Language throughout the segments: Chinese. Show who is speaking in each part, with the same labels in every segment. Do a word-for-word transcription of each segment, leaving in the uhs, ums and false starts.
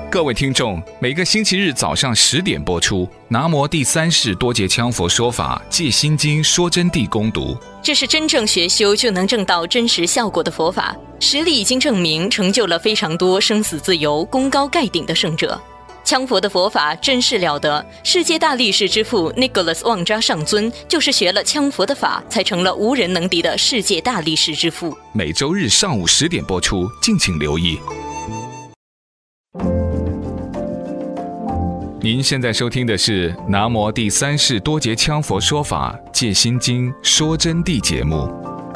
Speaker 1: 各位听众，每个星期日早上十点播出，南摩第三世多杰羌佛说法戒心经说真谛攻读。
Speaker 2: 这是真正学修就能证到真实效果的佛法，实力已经证明，成就了非常多生死自由、功高盖顶的圣者。羌佛的佛法真是了得，世界大力士之父 Nicholas 旺扎上尊就是学了羌佛的法，才成了无人能敌的世界大力士之父。
Speaker 1: 每周日上午十点播出，敬请留意。您现在收听的是南摩第三世多杰羌佛说法戒心经说真谛节目。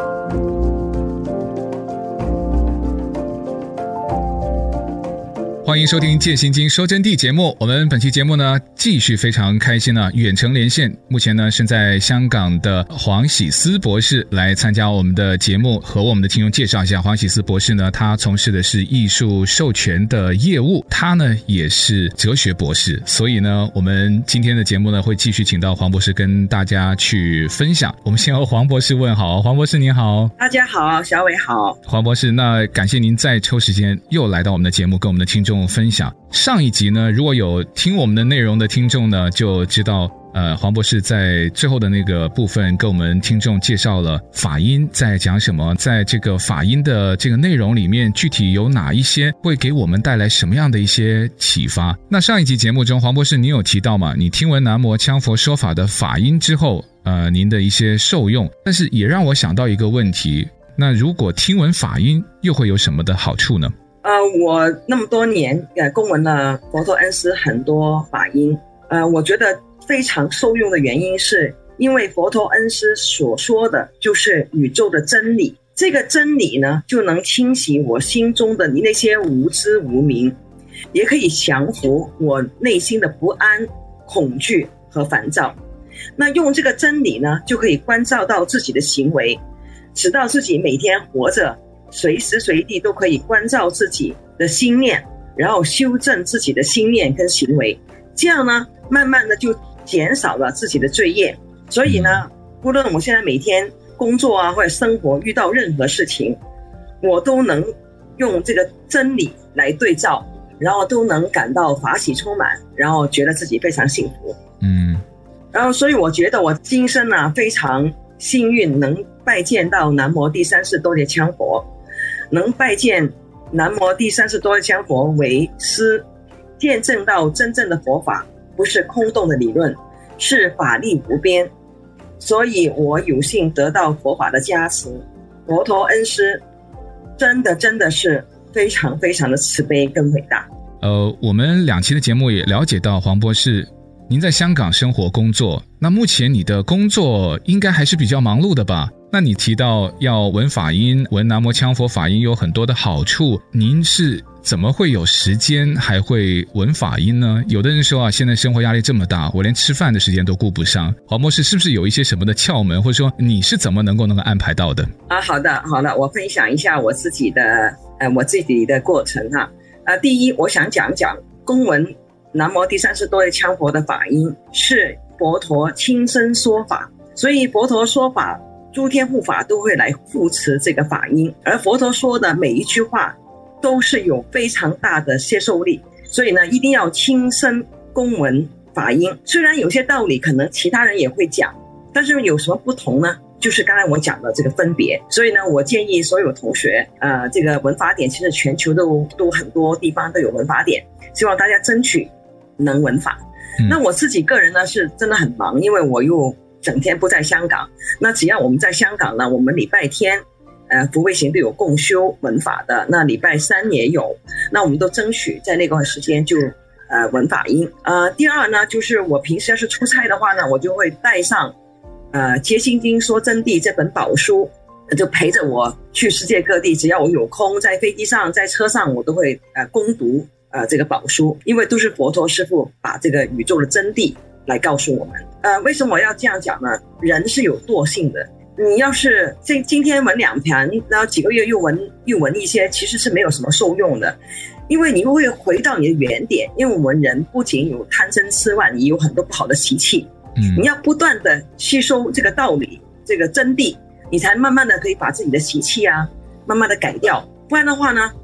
Speaker 1: 欢迎收听戒心经说真谛节目。我们本期节目呢，继续非常开心呢、啊，远程连线，目前呢身在香港的黄喜思博士来参加我们的节目，和我们的听众介绍一下。黄喜思博士呢，他从事的是艺术授权的业务，他呢也是哲学博士，所以呢，我们今天的节目呢会继续请到黄博士跟大家去分享。我们先和黄博士问好。黄博士您好。
Speaker 3: 大家好，小伟好。
Speaker 1: 黄博士，那感谢您再抽时间又来到我们的节目，跟我们的听众分享。上一集呢，如果有听我们的内容的听众呢，就知道呃，黄博士在最后的那个部分跟我们听众介绍了法音在讲什么，在这个法音的这个内容里面，具体有哪一些会给我们带来什么样的一些启发。那上一集节目中，黄博士您有提到嘛，你听闻南摩羌佛说法的法音之后，呃，您的一些受用，但是也让我想到一个问题，那如果听闻法音又会有什么的好处呢？
Speaker 3: 呃，我那么多年呃供闻了佛陀恩师很多法音，呃，我觉得非常受用的原因是因为佛陀恩师所说的就是宇宙的真理，这个真理呢就能清洗我心中的那些无知无明，也可以降服我内心的不安、恐惧和烦躁。那用这个真理呢，就可以关照到自己的行为，直到自己每天活着随时随地都可以关照自己的心念，然后修正自己的心念跟行为，这样呢慢慢的就减少了自己的罪业。所以呢，无论我现在每天工作啊或者生活遇到任何事情，我都能用这个真理来对照，然后都能感到法喜充满，然后觉得自己非常幸福。嗯，然后所以我觉得我今生啊非常幸运，能拜见到南摩第三世多杰羌佛，能拜见南摩第三世多杰羌佛为师，见证到真正的佛法不是空洞的理论，是法力无边。所以我有幸得到佛法的加持，佛陀恩师真的真的是非常非常的慈悲跟伟大。
Speaker 1: 呃，我们两期的节目也了解到黄博士您在香港生活工作，那目前你的工作应该还是比较忙碌的吧？那你提到要闻法音，闻南摩羌佛法音有很多的好处，您是怎么会有时间还会闻法音呢？有的人说啊，现在生活压力这么大，我连吃饭的时间都顾不上。黄博士是不是有一些什么的窍门，或者说你是怎么能够能够安排到的？
Speaker 3: 啊，好的好的，我分享一下我自己的呃我自己的过程哈。呃，第一，我想讲讲公闻南摩第三世多杰羌佛的法音是佛陀亲身说法，所以佛陀说法，诸天护法都会来护持这个法音，而佛陀说的每一句话都是有非常大的接受力，所以呢，一定要亲身公闻法音。虽然有些道理可能其他人也会讲，但是有什么不同呢？就是刚才我讲的这个分别。所以呢，我建议所有同学，呃，这个文法典其实全球都都很多地方都有文法典，希望大家争取能闻法。嗯、那我自己个人呢是真的很忙，因为我又整天不在香港。那只要我们在香港呢，我们礼拜天呃福慧行都有共修闻法的，那礼拜三也有，那我们都争取在那个时间就呃闻法音。呃第二呢，就是我平时要是出差的话呢，我就会带上呃戒心经说真谛这本宝书，就陪着我去世界各地，只要我有空，在飞机上在车上，我都会呃攻读呃这个宝书，因为都是佛陀师父把这个宇宙的真谛来告诉我们。呃，为什么我要这样讲呢？人是有惰性的，你要是今今天闻两盘，然后几个月又闻又闻一些，其实是没有什么受用的，因为你会回到你的原点。因为我们人不仅有贪嗔痴慢，也有很多不好的习气，嗯，你要不断的吸收这个道理，这个真谛，你才慢慢的可以把自己的习气啊，慢慢的改掉。不然的话呢，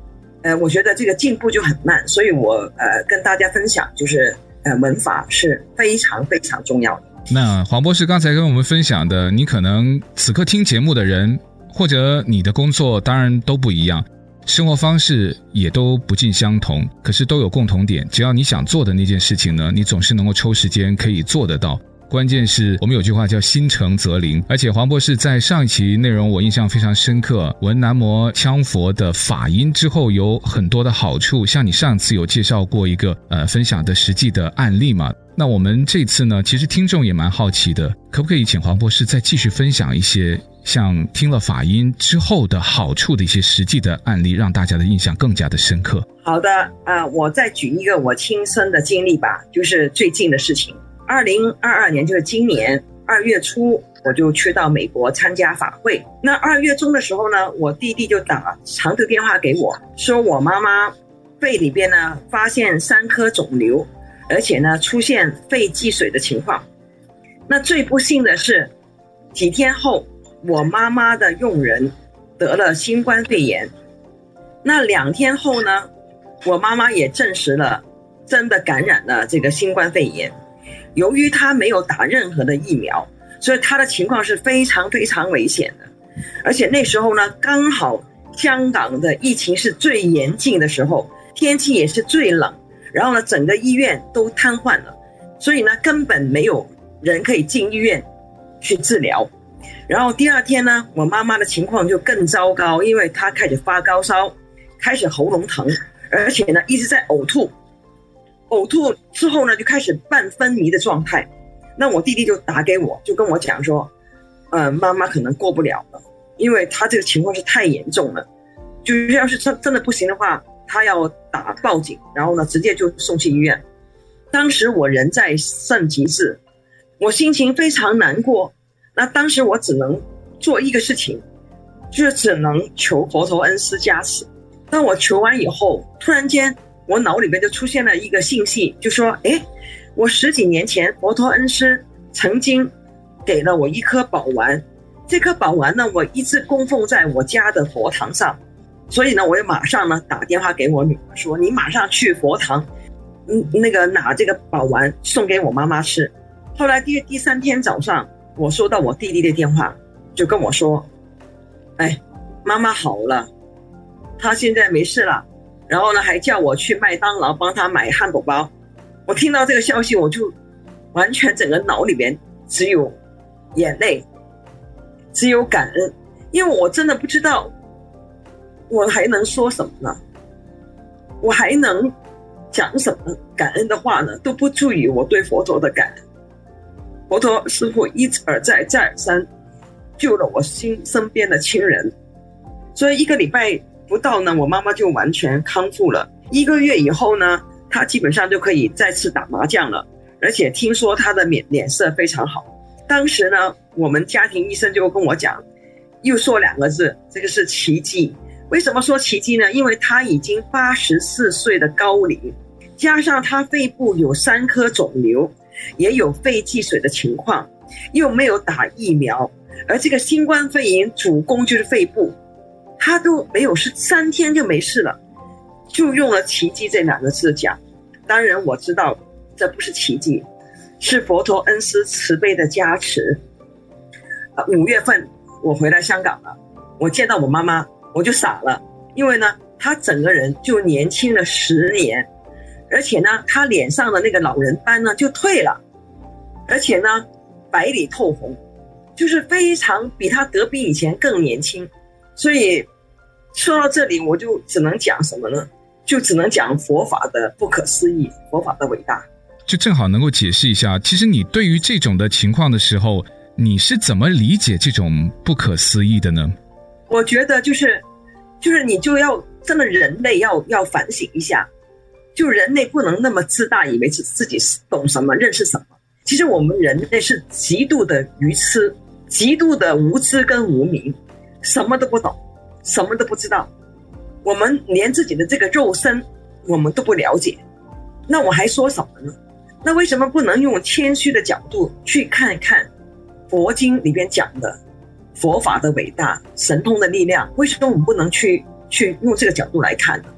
Speaker 3: 呃，我觉得这个进步就很慢，所以我呃跟大家分享，就是呃文法是非常非常重要的。
Speaker 1: 那黄博士刚才跟我们分享的，你可能此刻听节目的人，或者你的工作当然都不一样，生活方式也都不尽相同，可是都有共同点，只要你想做的那件事情呢，你总是能够抽时间可以做得到。关键是我们有句话叫心诚则灵，而且黄博士在上一期内容我印象非常深刻，闻南摩羌佛的法音之后有很多的好处，像你上次有介绍过一个呃分享的实际的案例嘛，那我们这次呢，其实听众也蛮好奇的，可不可以请黄博士再继续分享一些像听了法音之后的好处的一些实际的案例，让大家的印象更加的深刻？
Speaker 3: 好的，呃，我再举一个我亲身的经历吧，就是最近的事情。二零二二年，就是今年二月初，我就去到美国参加法会。那二月中的时候呢，我弟弟就打长途电话给我，说我妈妈肺里边呢发现三颗肿瘤，而且呢出现肺积水的情况。那最不幸的是，几天后我妈妈的佣人得了新冠肺炎。那两天后呢，我妈妈也证实了真的感染了这个新冠肺炎。由于她没有打任何的疫苗，所以她的情况是非常非常危险的。而且那时候呢，刚好香港的疫情是最严峻的时候，天气也是最冷，然后呢整个医院都瘫痪了，所以呢根本没有人可以进医院去治疗。然后第二天呢，我妈妈的情况就更糟糕，因为她开始发高烧，开始喉咙疼，而且呢一直在呕吐，呕吐之后呢就开始半昏迷的状态。那我弟弟就打给我，就跟我讲说呃，妈妈可能过不了了，因为她这个情况是太严重了，就是要是真的不行的话，她要打报警，然后呢直接就送去医院。当时我人在圣吉治，我心情非常难过。那当时我只能做一个事情，就是只能求佛陀恩师加持。当我求完以后，突然间我脑里面就出现了一个信息，就说诶，我十几年前佛陀恩师曾经给了我一颗宝丸，这颗宝丸呢我一直供奉在我家的佛堂上，所以呢我就马上呢打电话给我女儿说，你马上去佛堂嗯，那个拿这个宝丸送给我妈妈吃。后来第第三天早上，我收到我弟弟的电话，就跟我说，哎，妈妈好了，她现在没事了，然后呢还叫我去麦当劳帮她买汉堡包。我听到这个消息，我就完全整个脑里面只有眼泪，只有感恩，因为我真的不知道我还能说什么呢，我还能讲什么感恩的话呢，都不足以我对佛陀的感恩。佛陀师父一而再再而三救了我心身边的亲人，所以一个礼拜不到呢，我妈妈就完全康复了。一个月以后呢，她基本上就可以再次打麻将了，而且听说她的脸脸色非常好。当时呢，我们家庭医生就跟我讲，又说两个字，这个是奇迹。为什么说奇迹呢？因为她已经八十四岁的高龄，加上她肺部有三颗肿瘤，也有肺积水的情况，又没有打疫苗，而这个新冠肺炎主攻就是肺部，他都没有事，三天就没事了，就用了奇迹这两个字讲。当然我知道这不是奇迹，是佛陀恩师慈悲的加持。呃、五月份我回来香港了，我见到我妈妈我就傻了，因为呢她整个人就年轻了十年，而且呢她脸上的那个老人斑呢就退了，而且呢白里透红，就是非常比她得比以前更年轻。所以说到这里，我就只能讲什么呢？就只能讲佛法的不可思议，佛法的伟大。
Speaker 1: 就正好能够解释一下，其实你对于这种的情况的时候，你是怎么理解这种不可思议的呢？
Speaker 3: 我觉得就是就是你就要真的人类要要反省一下，就人类不能那么自大，以为自己懂什么认识什么。其实我们人类是极度的愚痴，极度的无知跟无明，什么都不懂，什么都不知道，我们连自己的这个肉身我们都不了解，那我还说什么呢？那为什么不能用谦虚的角度去看看佛经里边讲的佛法的伟大，神通的力量？为什么我们不能去去用这个角度来看呢？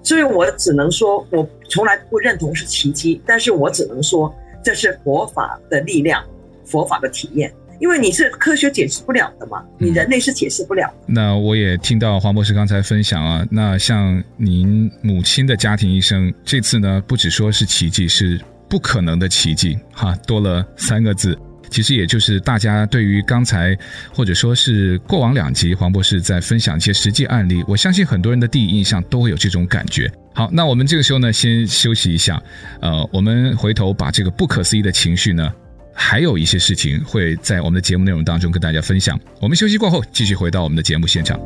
Speaker 3: 所以我只能说，我从来不认同是奇迹，但是我只能说这是佛法的力量，佛法的体验。因为你是科学解释不了的嘛，你人类是解释不了、
Speaker 1: 嗯、那我也听到黄博士刚才分享啊，那像您母亲的家庭医生这次呢，不只说是奇迹，是不可能的奇迹哈，多了三个字。其实也就是大家对于刚才或者说是过往两集黄博士在分享一些实际案例，我相信很多人的第一印象都会有这种感觉。好，那我们这个时候呢先休息一下，呃，我们回头把这个不可思议的情绪呢，还有一些事情会在我们的节目内容当中跟大家分享。我们休息过后继续回到我们的节目现场。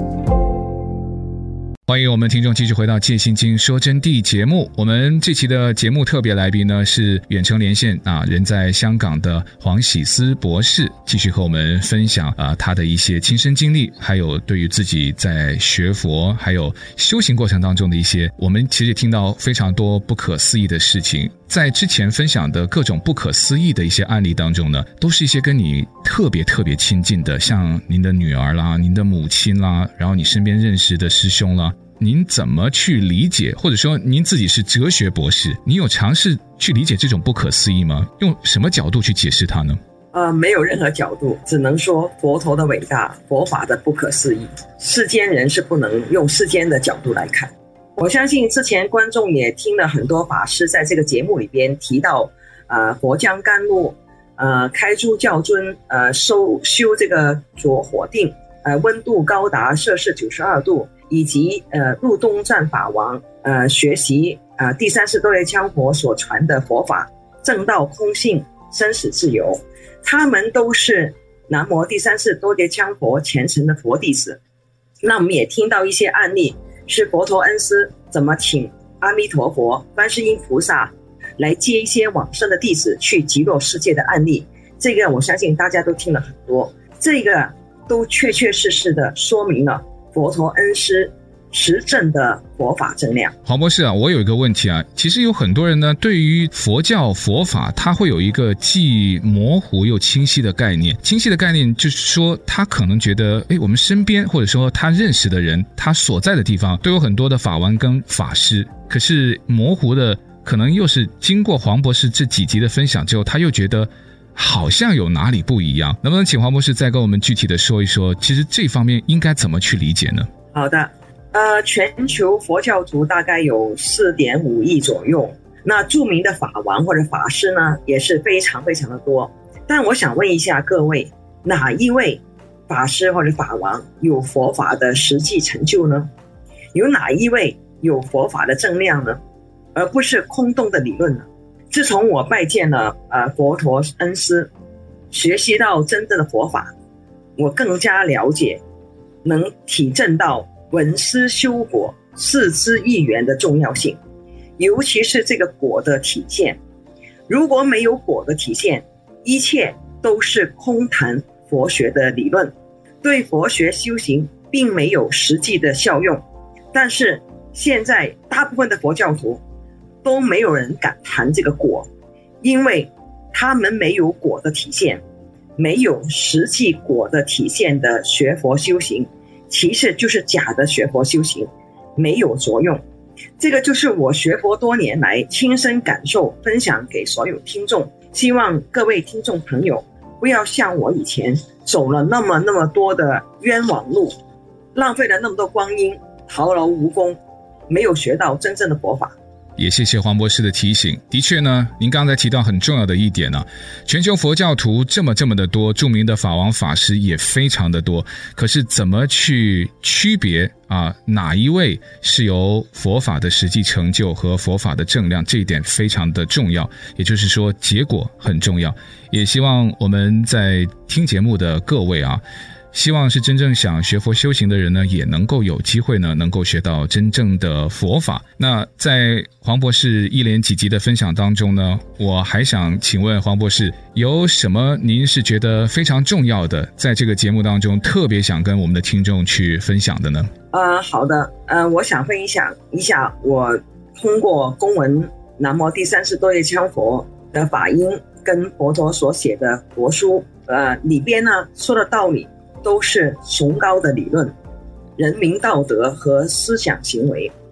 Speaker 1: 欢迎我们听众继续回到戒心经说真谛节目。我们这期的节目特别来宾呢是远程连线啊，人在香港的黄喜思博士，继续和我们分享啊他的一些亲身经历，还有对于自己在学佛还有修行过程当中的一些，我们其实听到非常多不可思议的事情。在之前分享的各种不可思议的一些案例当中呢，都是一些跟你特别特别亲近的，像您的女儿啦，您的母亲啦，然后你身边认识的师兄啦，您怎么去理解，或者说您自己是哲学博士，你有尝试去理解这种不可思议吗？用什么角度去解释它呢？
Speaker 3: 呃，没有任何角度，只能说佛陀的伟大，佛法的不可思议，世间人是不能用世间的角度来看。我相信之前观众也听了很多法师在这个节目里边提到，呃，佛将甘露，呃，开诸教尊，呃，修修这个着火定，呃，温度高达摄氏九十二度，以及呃入东赞法王，呃，学习呃第三世多杰羌佛所传的佛法，正道空性，生死自由，他们都是南无第三世多杰羌佛虔诚的佛弟子。那我们也听到一些案例，是佛陀恩师怎么请阿弥陀佛、观世音菩萨来接一些往生的弟子去极乐世界的案例，这个我相信大家都听了很多，这个都确确实实的说明了佛陀恩师实证的佛法正量。
Speaker 1: 黄博士啊，我有一个问题啊，其实有很多人呢，对于佛教佛法，他会有一个既模糊又清晰的概念。清晰的概念就是说，他可能觉得，诶，我们身边或者说他认识的人，他所在的地方都有很多的法王跟法师。可是模糊的，可能又是经过黄博士这几集的分享之后，他又觉得好像有哪里不一样。能不能请黄博士再跟我们具体的说一说，其实这方面应该怎么去理解呢？
Speaker 3: 好的。呃，全球佛教徒大概有 四点五亿左右，那著名的法王或者法师呢也是非常非常的多。但我想问一下各位，哪一位法师或者法王有佛法的实际成就呢？有哪一位有佛法的正量呢？而不是空洞的理论呢？自从我拜见了呃佛陀恩师，学习到真正的佛法，我更加了解，能体证到闻思修果四之一元的重要性，尤其是这个果的体现。如果没有果的体现，一切都是空谈佛学的理论，对佛学修行并没有实际的效用。但是现在大部分的佛教徒都没有人敢谈这个果，因为他们没有果的体现，没有实际果的体现的学佛修行，其实就是假的学佛修行，没有作用。这个就是我学佛多年来亲身感受，分享给所有听众。希望各位听众朋友不要像我以前走了那么那么多的冤枉路，浪费了那么多光阴，徒劳无功，没有学到真正的佛法。
Speaker 1: 也谢谢黄博士的提醒。的确呢，您刚才提到很重要的一点啊，全球佛教徒这么这么的多，著名的法王法师也非常的多，可是怎么去区别啊哪一位是由佛法的实际成就和佛法的正量，这一点非常的重要，也就是说结果很重要。也希望我们在听节目的各位啊，希望是真正想学佛修行的人呢，也能够有机会呢，能够学到真正的佛法。那在黄博士一连几集的分享当中呢，我还想请问黄博士，有什么您是觉得非常重要的，在这个节目当中特别想跟我们的听众去分享的呢？
Speaker 3: 呃，好的，呃，我想分享一下我通过公文南无第三世多杰羌佛的法音跟佛陀所写的佛书，呃，里边呢说的道理都是崇高的理论、人民道德和思想行为。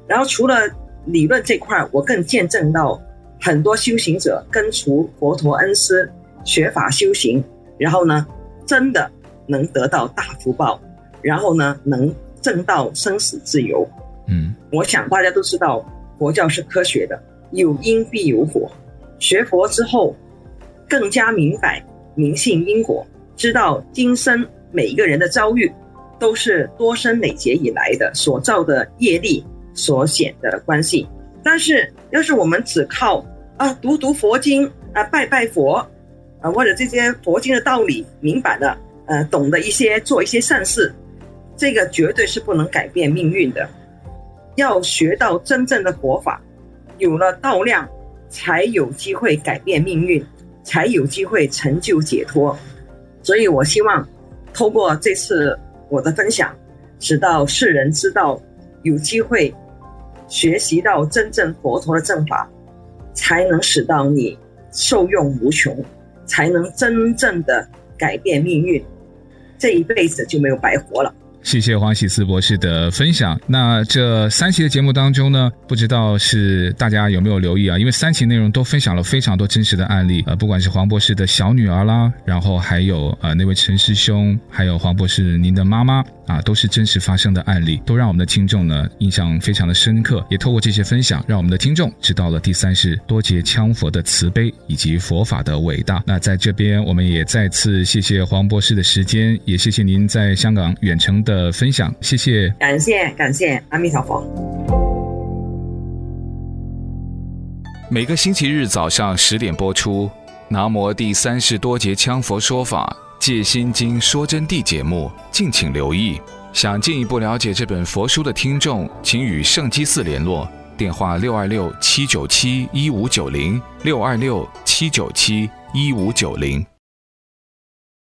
Speaker 3: 然后除了理论这块，我更见证到很多修行者根除佛陀恩师，学法修行，然后呢真的能得到大福报，然后呢能证到生死自由。
Speaker 1: 嗯，
Speaker 3: 我想大家都知道佛教是科学的，有因必有果。学佛之后更加明白明信因果，知道今生每一个人的遭遇都是多生累劫以来的所造的业力所显的关系。但是要是我们只靠啊读读佛经啊拜拜佛啊，或者这些佛经的道理明白了，呃懂得一些做一些善事，这个绝对是不能改变命运的。要学到真正的佛法，有了道量，才有机会改变命运，才有机会成就解脱。所以我希望透过这次我的分享，使到世人知道有机会学习到真正佛陀的正法，才能使到你受用无穷，才能真正的改变命运，这一辈子就没有白活了。
Speaker 1: 谢谢黄喜思博士的分享。那这三期的节目当中呢，不知道是大家有没有留意啊？因为三期内容都分享了非常多真实的案例，呃，不管是黄博士的小女儿啦，然后还有呃那位陈师兄，还有黄博士您的妈妈啊，都是真实发生的案例，都让我们的听众呢印象非常的深刻。也透过这些分享，让我们的听众知道了第三世多劫羌佛的慈悲以及佛法的伟大。那在这边，我们也再次谢谢黄博士的时间，也谢谢您在香港远程的的分享，谢谢，
Speaker 3: 感谢感谢，阿弥陀佛。
Speaker 4: 每个星期日早上十点播出《南无第三世多劫羌佛说法戒心经说真谛》节目，敬请留意。想进一步了解这本佛书的听众，请与圣基寺联络，电话六二六七九七一五九零六二六七九七一五九零。